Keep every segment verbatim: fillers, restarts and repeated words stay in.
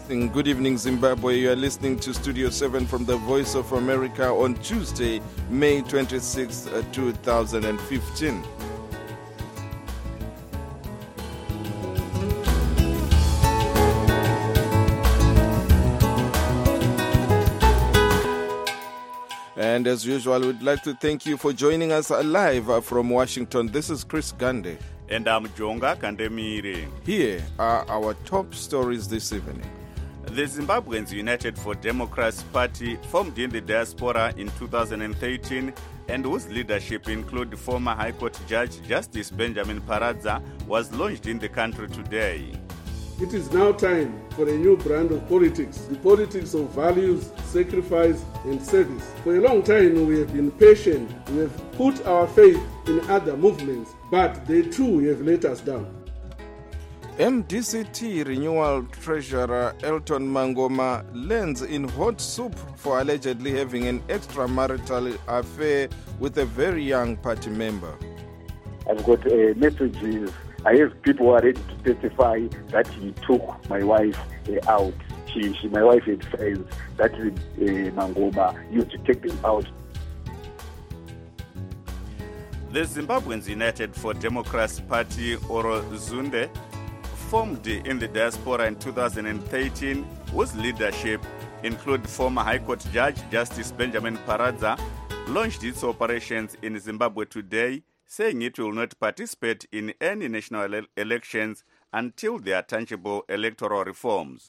Good evening, Zimbabwe. You are listening to Studio seven from the Voice of America on Tuesday, May twenty-sixth, two thousand fifteen. And as usual, we'd like to thank you for joining us live from Washington. This is Chris Gande. And I'm Jonga Kandemire. Here are our top stories this evening. The Zimbabweans United for Democracy Party, formed in the diaspora in two thousand thirteen and whose leadership include former High Court Judge Justice Benjamin Paradza, was launched in the country today. It is now time for a new brand of politics, the politics of values, sacrifice and service. For a long time we have been patient, we have put our faith in other movements, but they too have let us down. M D C T Renewal Treasurer Elton Mangoma lands in hot soup for allegedly having an extramarital affair with a very young party member. I've got uh, messages. I have people who are ready to testify that he took my wife uh, out. She, she, my wife had friends that uh, Mangoma used to take them out. The Zimbabweans United for Democracy Party, or Zunde, formed in the diaspora in two thousand thirteen, whose leadership include former High Court Judge Justice Benjamin Paradza, launched its operations in Zimbabwe today, saying it will not participate in any national ele- elections until there are tangible electoral reforms.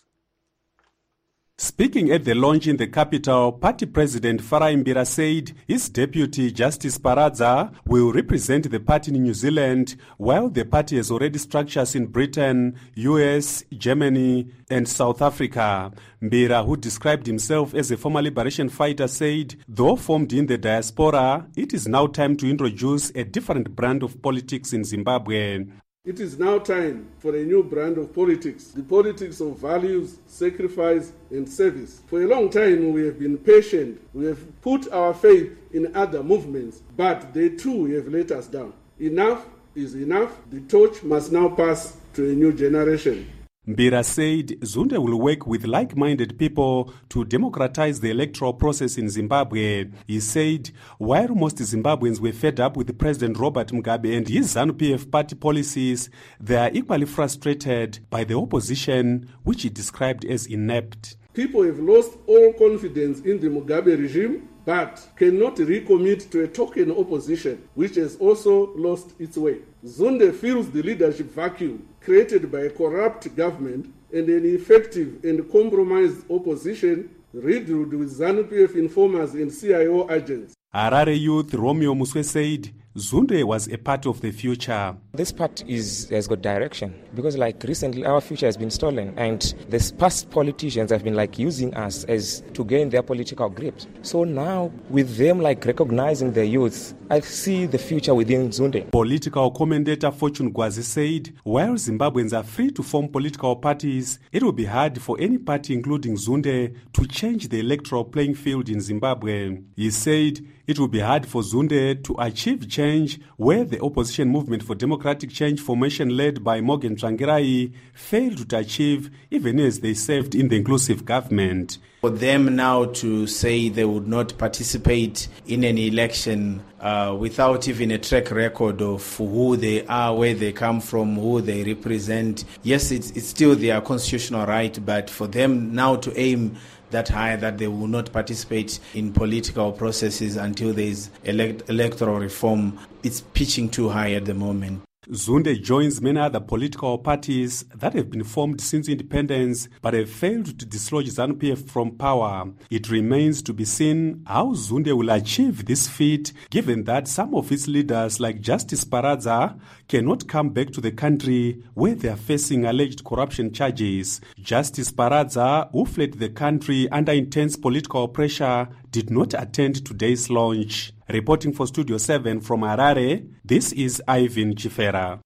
Speaking at the launch in the capital, party president Farai Mbira said his deputy Justice Paradza will represent the party in New Zealand, while the party has already structures in Britain, U S, Germany and South Africa. Mbira, who described himself as a former liberation fighter, said, though formed in the diaspora, it is now time to introduce a different brand of politics in Zimbabwe. It is now time for a new brand of politics, the politics of values, sacrifice and service. For a long time we have been patient, we have put our faith in other movements, but they too have let us down. Enough is enough. The torch must now pass to a new generation. Mbira said Zunde will work with like-minded people to democratize the electoral process in Zimbabwe. He said, while most Zimbabweans were fed up with President Robert Mugabe and his ZANU P F party policies, they are equally frustrated by the opposition, which he described as inept. People have lost all confidence in the Mugabe regime, but cannot recommit to a token opposition, which has also lost its way. Zunde fills the leadership vacuum created by a corrupt government and an effective and compromised opposition riddled with ZANU P F informers and C I O agents. Harare youth Romeo Muswe said Zunde was a part of the future. This part is has got direction because like recently our future has been stolen and the past politicians have been like using us as to gain their political grip. So now with them like recognizing the youth, I see the future within Zunde. Political commentator Fortune Gwazi said, while Zimbabweans are free to form political parties, it will be hard for any party including Zunde to change the electoral playing field in Zimbabwe. He said it will be hard for Zunde to achieve change where the opposition movement for democratic change formation led by Morgan Tsvangirai failed to achieve even as they served in the inclusive government. For them now to say they would not participate in an election uh, without even a track record of who they are, where they come from, who they represent, yes, it's, it's still their constitutional right, but for them now to aim that high that they will not participate in political processes until there is elect- electoral reform, it's pitching too high at the moment. Zunde joins many other political parties that have been formed since independence but have failed to dislodge ZANU P F from power. It remains to be seen how Zunde will achieve this feat, given that some of its leaders like Justice Paradza cannot come back to the country where they are facing alleged corruption charges. Justice Paradza, who fled the country under intense political pressure, did not attend today's launch. Reporting for Studio seven from Harare, this is Ivan Chifera.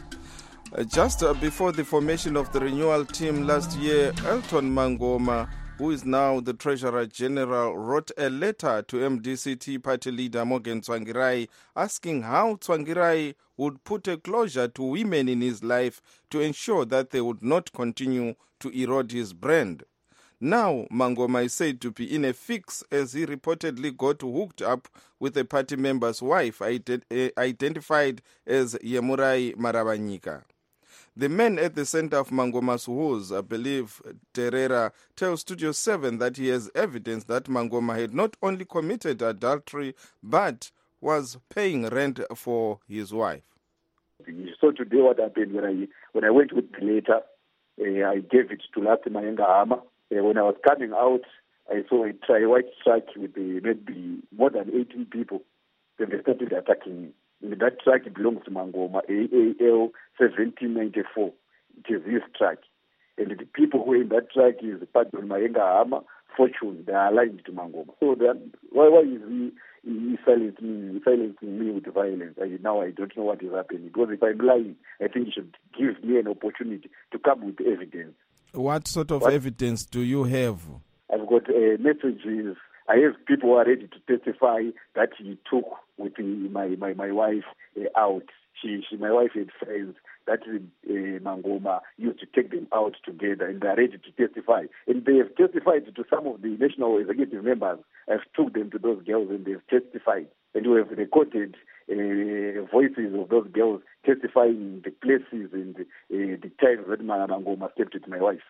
Just before the formation of the renewal team last year, Elton Mangoma who is now the Treasurer General, wrote a letter to M D C T party leader Morgan Tsvangirai asking how Tsvangirai would put a closure to women in his life to ensure that they would not continue to erode his brand. Now, Mangoma is said to be in a fix as he reportedly got hooked up with a party member's wife ident- identified as Yemurai Maravanyika. The men at the center of Mangoma's woes, I believe Terera, tells Studio seven that he has evidence that Mangoma had not only committed adultery but was paying rent for his wife. So today what happened when I when I went with the letter, uh, I gave it to Lati Mayenga Hama. Uh, when I was coming out, I saw a tri- white truck with uh, maybe more than eighteen people. Then they started attacking me. And that truck belongs to Mangoma, A A L seventeen ninety-four. It is his truck. And the people who are in that truck is Padron Mayenga Hama, Fortune. They are aligned to Mangoma. So then, why, why is he, he silencing me, silencing me with violence? I, now I don't know what is happening. Because if I'm lying, I think he should give me an opportunity to come with evidence. What sort of what? evidence do you have? I've got uh, messages. I have people who are ready to testify that he took with my, my, my wife uh, out. She, she, my wife had friends that uh, Mangoma used to take them out together, and they are ready to testify. And they have testified to some of the national executive members. I've took them to those girls, and they have testified. And we have recorded uh, voices of those girls testifying the places and the, uh, the times that Mangoma stepped with my wife.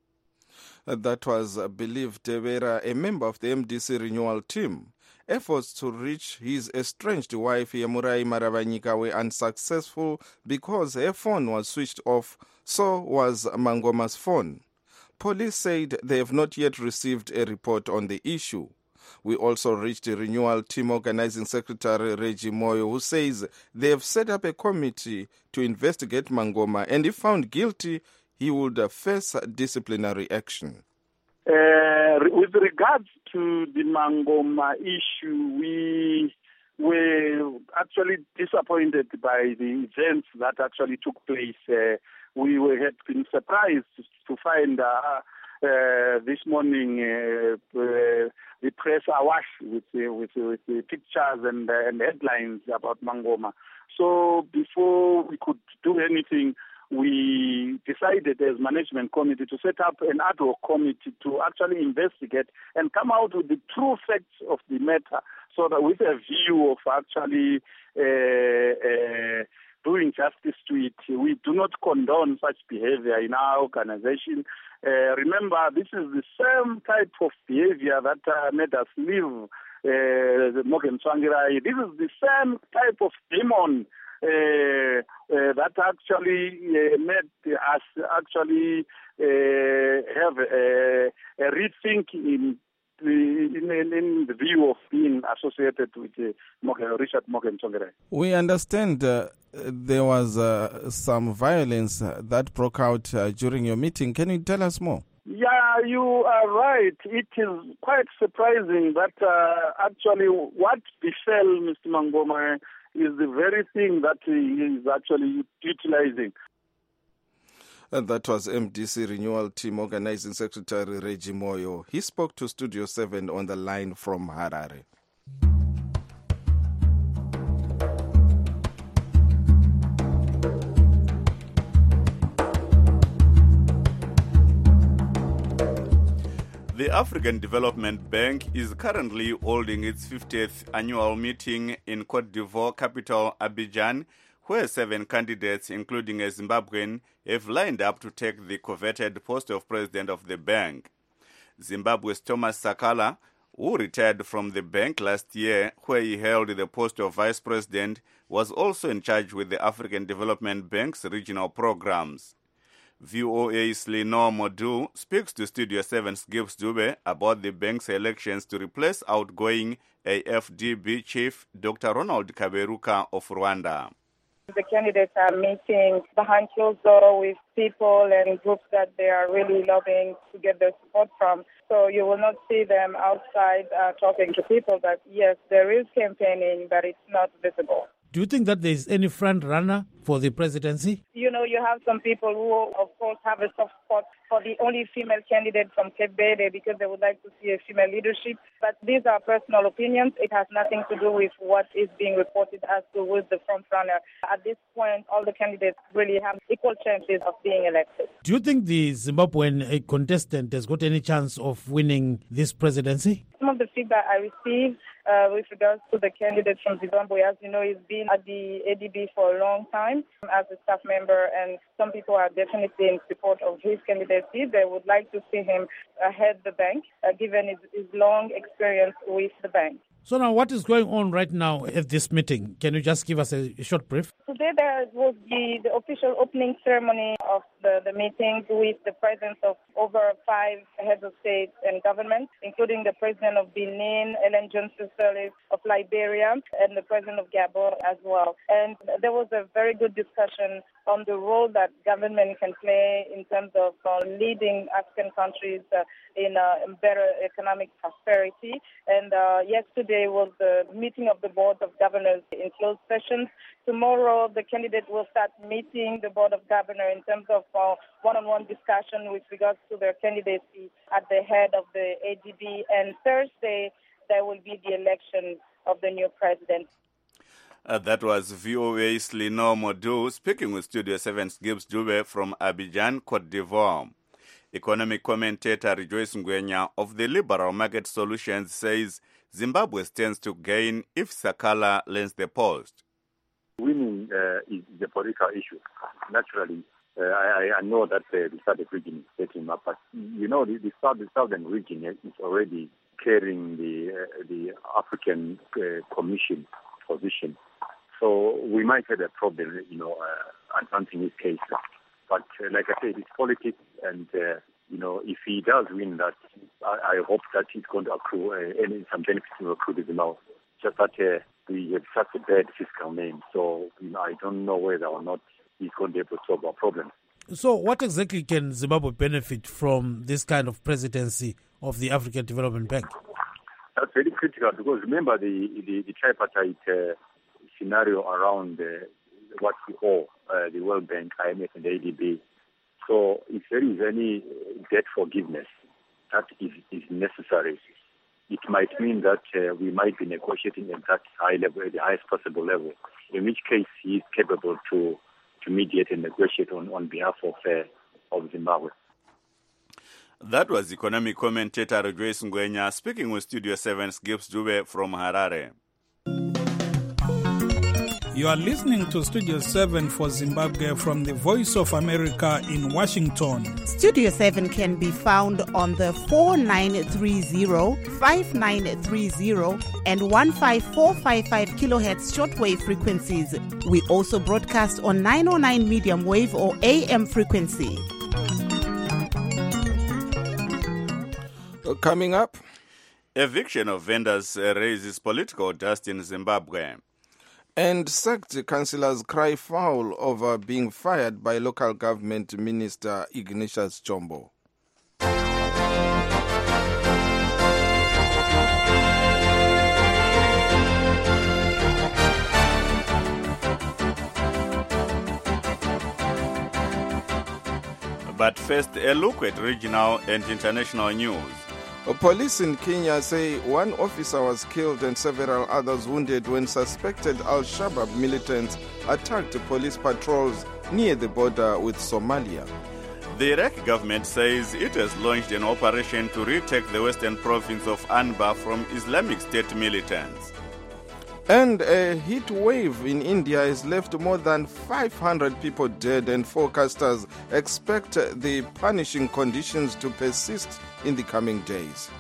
That was, I believe, Tevera, a member of the M D C renewal team. Efforts to reach his estranged wife, Yemurai Maravanyika, were unsuccessful because her phone was switched off, so was Mangoma's phone. Police said they have not yet received a report on the issue. We also reached the renewal team organizing secretary, Reggie Moyo, who says they have set up a committee to investigate Mangoma, and if found guilty, he would face disciplinary action. Uh, with regards to the Mangoma issue, we were actually disappointed by the events that actually took place. Uh, we were, had been surprised to find uh, uh, this morning uh, uh, the press awash with, uh, with, with the pictures and, uh, and headlines about Mangoma. So before we could do anything, we decided as management committee to set up an ad hoc committee to actually investigate and come out with the true facts of the matter, so that with a view of actually uh, uh, doing justice to it. We do not condone such behavior in our organization. Uh, remember, this is the same type of behavior that uh, made us leave uh, Morgan Tsvangirai. This is the same type of demon Uh, uh, that actually uh, made us actually uh, have a, a rethink in the, in, in the view of being associated with uh, Morgan, Richard Morgan Tsvangirai. We understand uh, there was uh, some violence uh, that broke out uh, during your meeting. Can you tell us more? Yeah, you are right. It is quite surprising that uh, actually what befell Mister Mangoma is the very thing that he is actually utilizing. And that was M D C Renewal Team Organizing Secretary Reggie Moyo. He spoke to Studio seven on the line from Harare. The African Development Bank is currently holding its fiftieth annual meeting in Cote d'Ivoire capital Abidjan, where seven candidates, including a Zimbabwean, have lined up to take the coveted post of president of the bank. Zimbabwe's Thomas Sakala, who retired from the bank last year, where he held the post of vice president, was also in charge with the African Development Bank's regional programs. V O A's Lenore Modu speaks to Studio seven's Gibbs Dube about the bank's elections to replace outgoing A F D B chief Doctor Ronald Kaberuka of Rwanda. The candidates are meeting behind closed doors with people and groups that they are really lobbying to get their support from. So you will not see them outside uh, talking to people, but yes, there is campaigning, but it's not visible. Do you think that there is any front runner for the presidency? You know, you have some people who, of course, have a soft spot for the only female candidate from Cape Verde because they would like to see a female leadership. But these are personal opinions. It has nothing to do with what is being reported as to who is the front runner. At this point, all the candidates really have equal chances of being elected. Do you think the Zimbabwean contestant has got any chance of winning this presidency? Some of the feedback I received uh, with regards to the candidate from Zimbabwe, as you know, he's been at the A D B for a long time as a staff member, and some people are definitely in support of his candidacy. They would like to see him uh, head the bank, uh, given his, his long experience with the bank. So now what is going on right now at this meeting? Can you just give us a short brief? Today there was the, the official opening ceremony of the, the meeting with the presence of over five heads of state and government, including the president of Benin, Ellen Johnson Sirleaf of Liberia, and the president of Gabon as well. And there was a very good discussion on the role that government can play in terms of uh, leading African countries uh, in uh, better economic prosperity. And uh, yesterday was the meeting of the board of governors in closed sessions. Tomorrow, the candidate will start meeting the board of governors in terms of uh, one-on-one discussion with regards to their candidacy at the head of the A D B. And Thursday, there will be the election of the new president. Uh, that was V O A's Lino Modu speaking with Studio seven's Gibbs Dube from Abidjan, Cote d'Ivoire. Economic commentator Rejoice Ngwenya of the Liberal Market Solutions says Zimbabwe stands to gain if Sakala lands the post. Winning uh, is the political issue. Naturally, uh, I, I know that uh, the southern region is setting up, but you know the, the, south, the southern region is already carrying the uh, the African uh, Commission position. So we might have a problem, you know, uh, advancing his case. But uh, like I said, it's politics, and uh, you know, if he does win that, I, I hope that he's going to accrue uh, any some benefits to accrue to the now. Just that uh, we have such a bad fiscal name, so you know, I don't know whether or not he's going to be able to solve our problem. So, what exactly can Zimbabwe benefit from this kind of presidency of the African Development Bank? That's very critical because remember the the, the tripartite uh, scenario around uh, what we owe uh, the World Bank, I M F, and the A D B. So if there is any debt forgiveness that is, is necessary, it might mean that uh, we might be negotiating at that high level, at the highest possible level, in which case he is capable to, to mediate and negotiate on, on behalf of, uh, of Zimbabwe. That was economic commentator Rejoice Ngwenya speaking with Studio seven's Gibbs Dube from Harare. You are listening to Studio seven for Zimbabwe from the Voice of America in Washington. Studio seven can be found on the four nine three zero, five nine three zero and one five four five five kilohertz shortwave frequencies. We also broadcast on nine oh nine medium wave or A M frequency. Coming up, eviction of vendors raises political dust in Zimbabwe. And sacked councillors cry foul over being fired by local government minister Ignatius Chombo. But first, a look at regional and international news. Police in Kenya say one officer was killed and several others wounded when suspected Al-Shabaab militants attacked police patrols near the border with Somalia. The Iraqi government says it has launched an operation to retake the western province of Anbar from Islamic State militants. And a heat wave in India has left more than five hundred people dead, and forecasters expect the punishing conditions to persist in the coming days.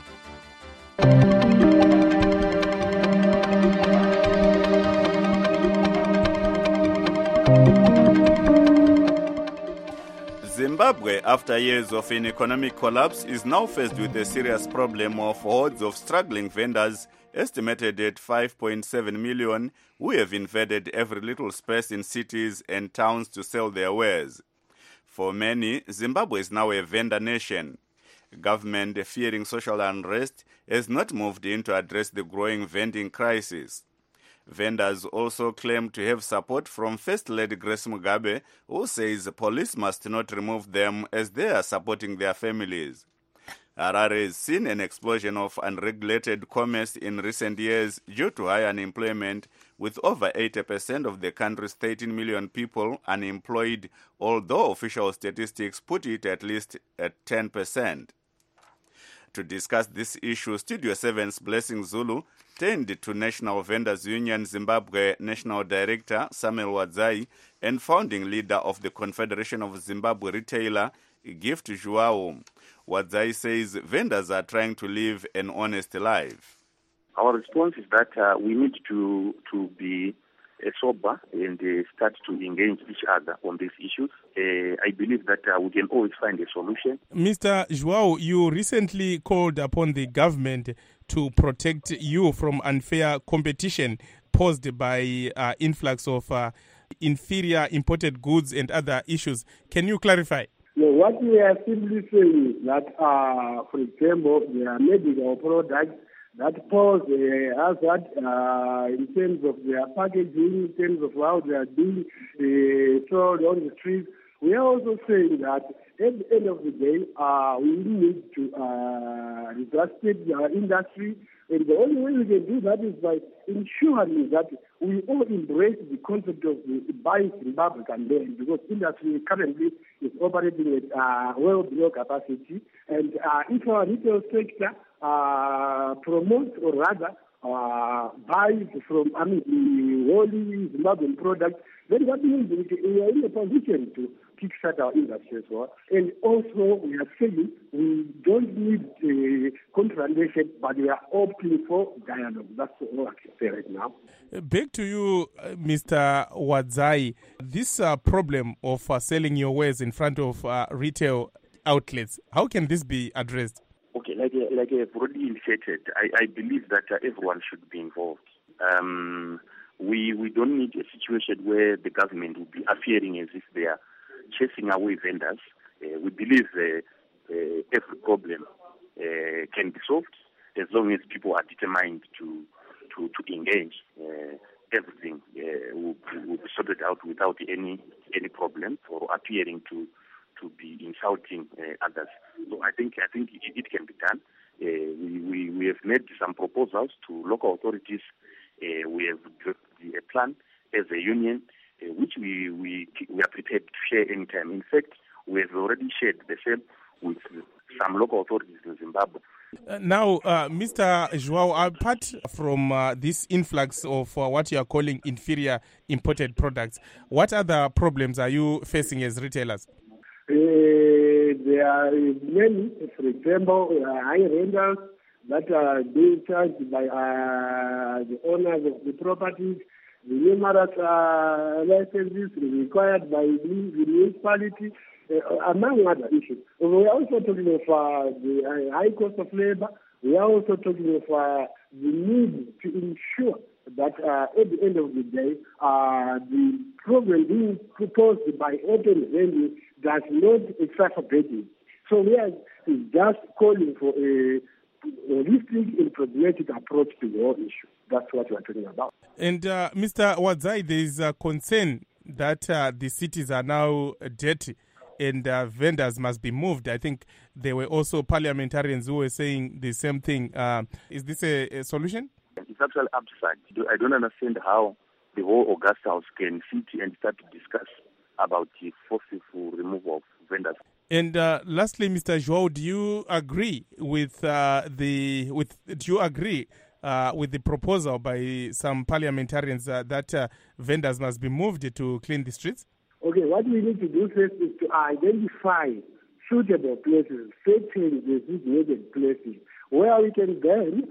Zimbabwe, after years of an economic collapse, is now faced with a serious problem of hordes of struggling vendors, estimated at five point seven million, who have invaded every little space in cities and towns to sell their wares. For many, Zimbabwe is now a vendor nation. Government, fearing social unrest, has not moved in to address the growing vending crisis. Vendors also claim to have support from First Lady Grace Mugabe, who says the police must not remove them as they are supporting their families. Harare has seen an explosion of unregulated commerce in recent years due to high unemployment, with over eighty percent of the country's thirteen million people unemployed, although official statistics put it at least at ten percent. To discuss this issue, Studio seven's Blessing Zulu turned to National Vendors Union Zimbabwe National Director Samuel Wadzai and founding leader of the Confederation of Zimbabwe Retailer, Gift Joao. Wadzai says vendors are trying to live an honest life. Our response is that uh, we need to to be uh, sober and uh, start to engage each other on these issues. Uh, I believe that uh, we can always find a solution. Mister Joao, you recently called upon the government to protect you from unfair competition posed by uh, influx of uh, inferior imported goods and other issues. Can you clarify? No, what we are simply saying is that, uh, for example, there are medical products that pose a hazard uh, in terms of their packaging, in terms of how they are being uh, sold on the streets. We are also saying that at the end of the day, uh, we need to uh, regulate our industry, and the only way we can do that is by ensuring that we all embrace the concept of the Buy Zimbabwe campaign, because industry currently is operating at uh, well below capacity, and uh, if our retail sector uh, promotes or rather uh, buys from I mean, the wholly Zimbabwean products, then that means we are in a position to kickstart our industry as well. And also, we are saying we don't need uh, confrontation, but we are open for dialogue. That's all I can say right now. Back to you, uh, Mister Wadzai. This uh, problem of uh, selling your wares in front of uh, retail outlets, how can this be addressed? Okay, like, like I've already indicated, I, I believe that uh, everyone should be involved. Um, we, we don't need a situation where the government will be appearing as if they are chasing away vendors. Uh, we believe uh, uh, every problem uh, can be solved as long as people are determined to to, to engage. Uh, everything uh, will, will be sorted out without any any problem or appearing to to be insulting uh, others. So I think I think it, it can be done. Uh, we, we we have made some proposals to local authorities. Uh, we have developed a plan as a union, Uh, which we, we we are prepared to share anytime. In fact, we have already shared the same with some local authorities in Zimbabwe. Uh, now, uh, Mister Joao, apart from uh, this influx of uh, what you are calling inferior imported products, what other problems are you facing as retailers? Uh, there are many. For example, uh, high rentals that are being charged by uh, the owners of the properties, the numerous uh, licenses required by the municipality, uh, among other issues. We are also talking of uh, the high cost of labor. We are also talking of uh, the need to ensure that uh, at the end of the day, uh, the problem being proposed by open vending does not exacerbate it. So we are just calling for a holistic and pragmatic approach to the whole issue. That's what we are talking about. And uh, Mister Wadzai, there is a concern that uh, the cities are now dirty and uh, vendors must be moved. I think there were also parliamentarians who were saying the same thing. Uh, is this a, a solution? It's absolutely absurd. I don't understand how the whole Augusta House can sit and start to discuss about the forceful removal of vendors. And uh, lastly, Mister Joao, do you agree with uh, the with? Do you agree uh, with the proposal by some parliamentarians uh, that uh, vendors must be moved to clean the streets? Okay, what we need to do first is to identify suitable places, certain designated places, where we can then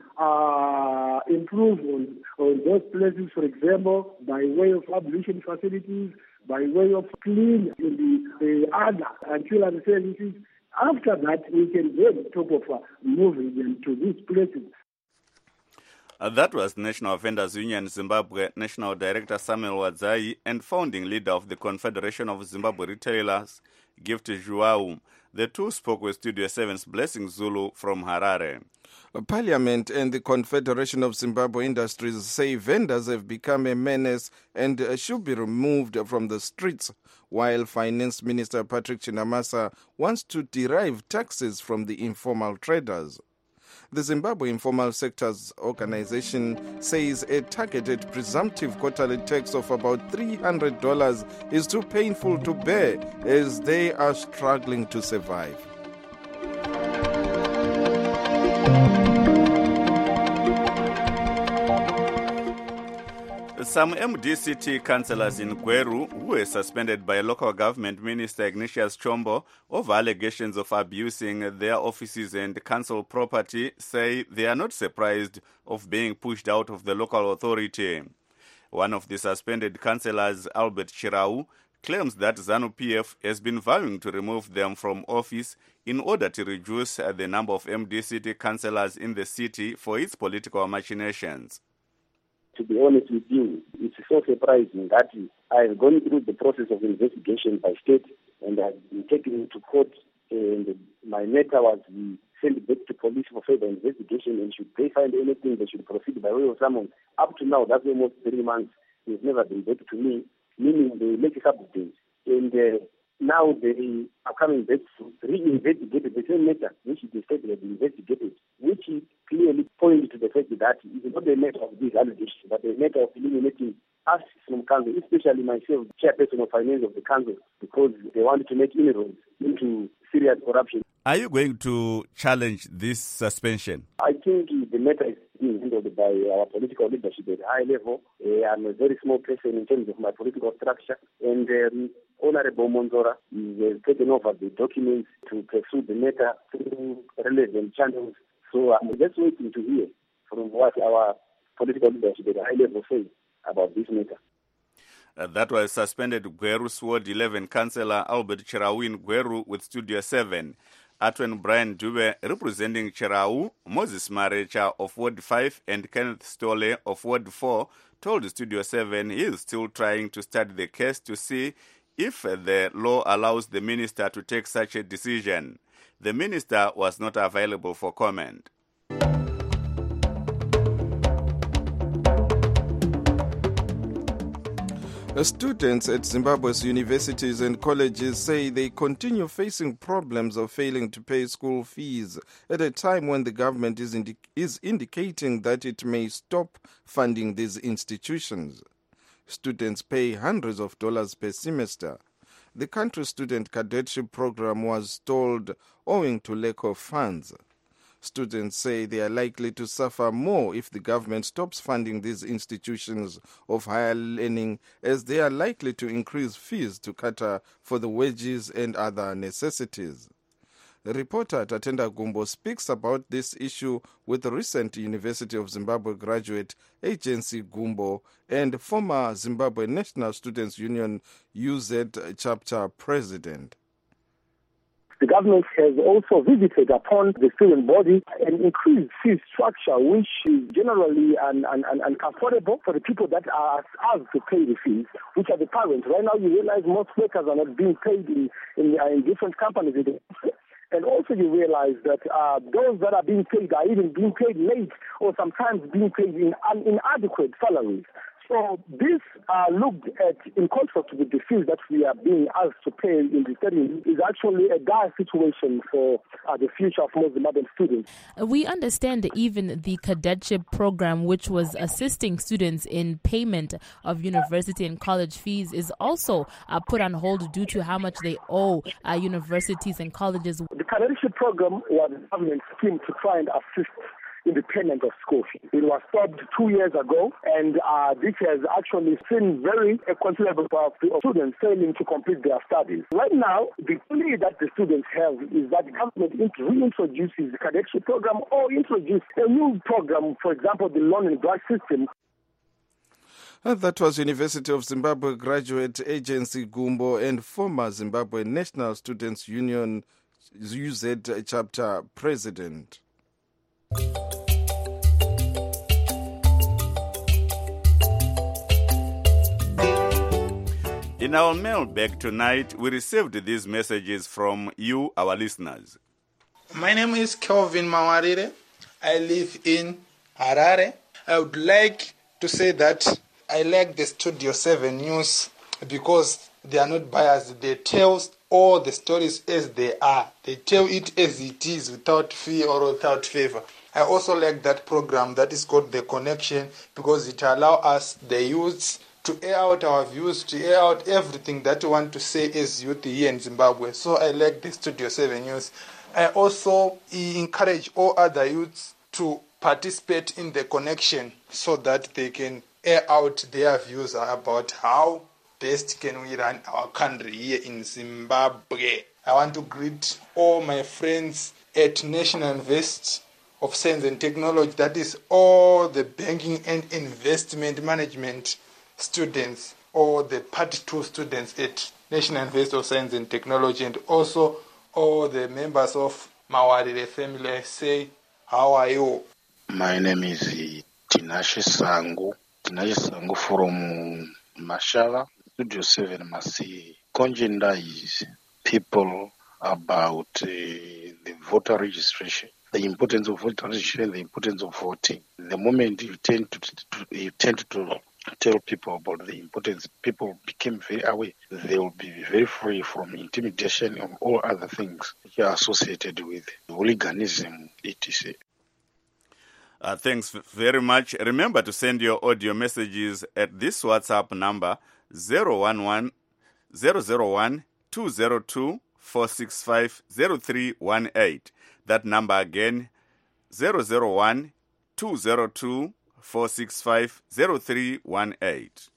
uh, improve on, on those places, for example, by way of ablution facilities, by way of clean in the uh, other ancillary services. After that, we can then talk of uh, moving them to these places. Uh, that was National Vendors Union Zimbabwe National Director Samuel Wadzai and founding leader of the Confederation of Zimbabwe Retailers, Gift Joao. The two spoke with Studio seven's Blessing Zulu from Harare. Parliament and the Confederation of Zimbabwe Industries say vendors have become a menace and should be removed from the streets, while Finance Minister Patrick Chinamasa wants to derive taxes from the informal traders. The Zimbabwe Informal Sectors Organization says a targeted presumptive quarterly tax of about three hundred dollars is too painful to bear as they are struggling to survive. Some M D C T councillors in Gweru, who were suspended by local government minister Ignatius Chombo over allegations of abusing their offices and council property, say they are not surprised of being pushed out of the local authority. One of the suspended councillors, Albert Chirau, claims that ZANU P F has been vowing to remove them from office in order to reduce the number of M D C T councillors in the city for its political machinations. To be honest with you, it's so surprising that I have gone through the process of investigation by state and I've been taken into court, and my matter was sent back to police for further investigation, and should they find anything, they should proceed by way of summons. Up to now, that's almost three months. It's never been back to me, meaning they make a couple days. And uh, now they are coming back to re-investigate the same matter, which the state has investigated, which clearly points to the fact that it's not a matter of these allegations, but a matter of eliminating us from council, especially myself, chairperson of finance of the council, because they wanted to make inroads into serious corruption. Are you going to challenge this suspension? I think the matter is being handled by our political leadership at a high level. Uh, I'm a very small person in terms of my political structure, and um, Honorable Monzora is uh, taken over the documents to pursue the matter through relevant channels. So I'm just waiting to hear from what our political leadership at a high level says about this matter. Uh, that was suspended Gweru Sward eleven councillor Albert Chirau in Gweru with Studio seven. Atwen Brian Dube representing Chirau, Moses Marecha of Ward five and Kenneth Stolle of Ward four told Studio seven he is still trying to study the case to see if the law allows the minister to take such a decision. The minister was not available for comment. Students at Zimbabwe's universities and colleges say they continue facing problems of failing to pay school fees at a time when the government is, indi- is indicating that it may stop funding these institutions. Students pay hundreds of dollars per semester. The country's student cadetship program was stalled owing to lack of funds. Students say they are likely to suffer more if the government stops funding these institutions of higher learning, as they are likely to increase fees to cater for the wages and other necessities. Reporter Tatenda Gumbo speaks about this issue with recent University of Zimbabwe graduate Agency Gumbo and former Zimbabwe National Students Union U Z chapter president. The government has also visited upon the student body an increased fee structure, which is generally un- un- un- uncomfortable for the people that are asked to pay the fees, which are the parents. Right now, you realize most workers are not being paid in, in, in different companies. And also you realize that uh, those that are being paid are even being paid late or sometimes being paid in un- inadequate salaries. So this uh, looked at, in contrast with the fees that we are being asked to pay in the study, is actually a dire situation for uh, the future of most Zimbabwean students. We understand even the cadetship program, which was assisting students in payment of university and college fees, is also uh, put on hold due to how much they owe uh, universities and colleges. The cadetship program was a government scheme to try and assist in the payment of school fees. It was stopped two years ago, and uh, this has actually seen very a considerable part of students failing to complete their studies. Right now, the plea that the students have is that the government reintroduces the cadetship program or introduce a new program, for example, the loan and grant system. That was University of Zimbabwe graduate Agency Gumbo and former Zimbabwe National Students Union U Z chapter president. In our mailbag tonight, we received these messages from you, our listeners. My name is Kelvin Mawarire. I live in Harare. I would like to say that I like the Studio seven News because they are not biased. They tell all the stories as they are. They tell it as it is without fear or without favor. I also like that program that is called The Connection because it allows us, the youths, to air out our views, to air out everything that we want to say as youth here in Zimbabwe. So I like the Studio seven News. I also encourage all other youths to participate in The Connection so that they can air out their views about how best can we run our country here in Zimbabwe. I want to greet all my friends at National University of Science and Technology, that is all the banking and investment management students, or the part two students at National University of Science and Technology, and also all the members of Mawarire family. I say, how are you? My name is Tinashe Sango. Tinashe Sango from Mashala. Studio seven must congendize people about uh, the voter registration, the importance of voter registration, the importance of voting. The moment you tend to, to you tend to tell people about the importance, people became very aware. They will be very free from intimidation and all other things which are associated with hooliganism, et cetera. Uh, thanks very much. Remember to send your audio messages at this WhatsApp number zero one one zero zero one two zero two four six five zero three one eight. That number again, zero zero one two zero two four six five zero three one eight.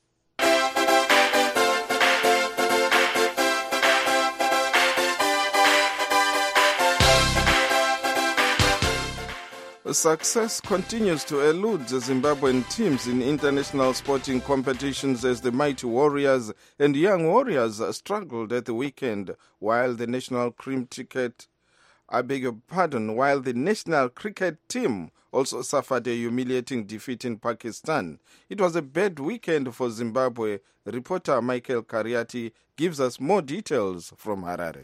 Success continues to elude the Zimbabwean teams in international sporting competitions as the mighty Warriors and Young Warriors struggled at the weekend, while the national cricket, I beg your pardon, while the national cricket team also suffered a humiliating defeat in Pakistan. It was a bad weekend for Zimbabwe. Reporter Michael Kariati gives us more details from Harare.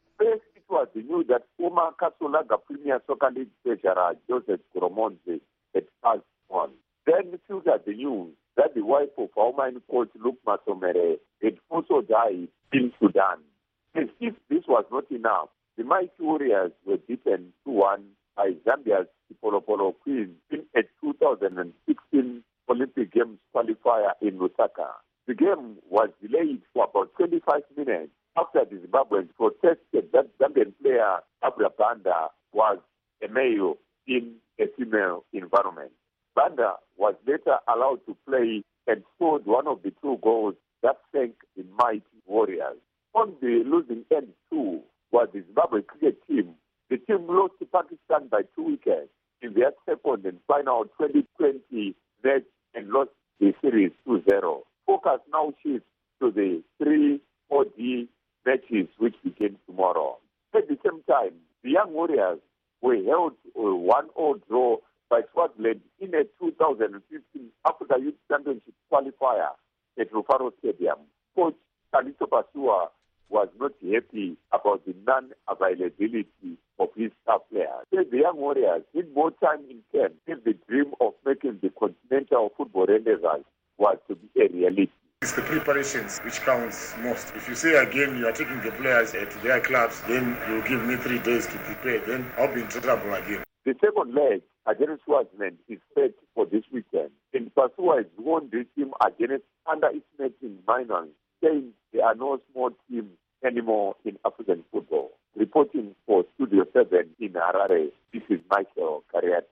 Was the news that former Kasolaga Premier Soccer League treasurer Joseph Kuromonze had passed on. Then filtered the news that the wife of former coach Luke Masomere had also died in Sudan. As if this was not enough, the Mighty Warriors were beaten two one by Zambia's Polo Queens in a two thousand sixteen Olympic Games qualifier in Lusaka. The game was delayed for about twenty-five minutes after the Zimbabweans protested that Zambian player Abra Banda was a male in a female environment. Banda was later allowed to play and scored one of the two goals that sank the Mighty Warriors. On the losing end too was the Zimbabwe cricket team. The team lost to Pakistan by two wickets in their second and final twenty twenty match and lost the series two zero. Focus now shifts to the three O D matches which begin tomorrow. At the same time, the Young Warriors were held a one all draw by Swaziland in a two thousand fifteen Africa Youth Championship qualifier at Rufaro Stadium. Coach Kalito Pasua was not happy about the non-availability of his star players. Said the Young Warriors need more time in camp if the dream of making the continental football rendezvous was to be a reality. It's the preparations which counts most. If you say again you are taking the players uh, to their clubs, then you give me three days to prepare, then I'll be in trouble again. The second leg against Swaziland is set for this weekend. And Pasua has won this team against under its in minors, saying there are no small teams anymore in African football. Reporting for Studio seven in Harare, this is Michael Kariat.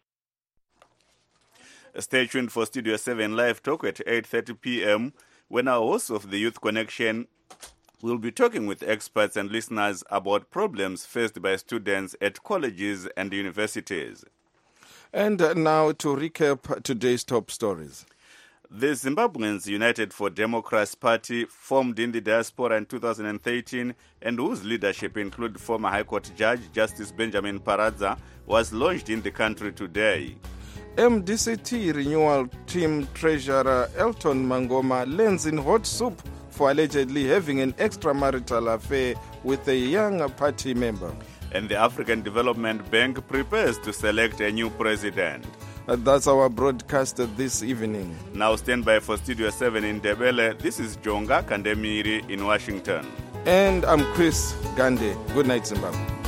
Stay tuned for Studio seven Live Talk at eight thirty p.m. when our host of the Youth Connection will be talking with experts and listeners about problems faced by students at colleges and universities. And now to recap today's top stories. The Zimbabweans United for Democracy Party, formed in the diaspora in two thousand thirteen and whose leadership include former High Court Judge Justice Benjamin Paradza, was launched in the country today. M D C T renewal team treasurer Elton Mangoma lands in hot soup for allegedly having an extramarital affair with a young party member. And the African Development Bank prepares to select a new president. And that's our broadcast this evening. Now stand by for Studio seven in Ndebele. This is Jonga Kandemiri in Washington. And I'm Chris Gande. Good night, Zimbabwe.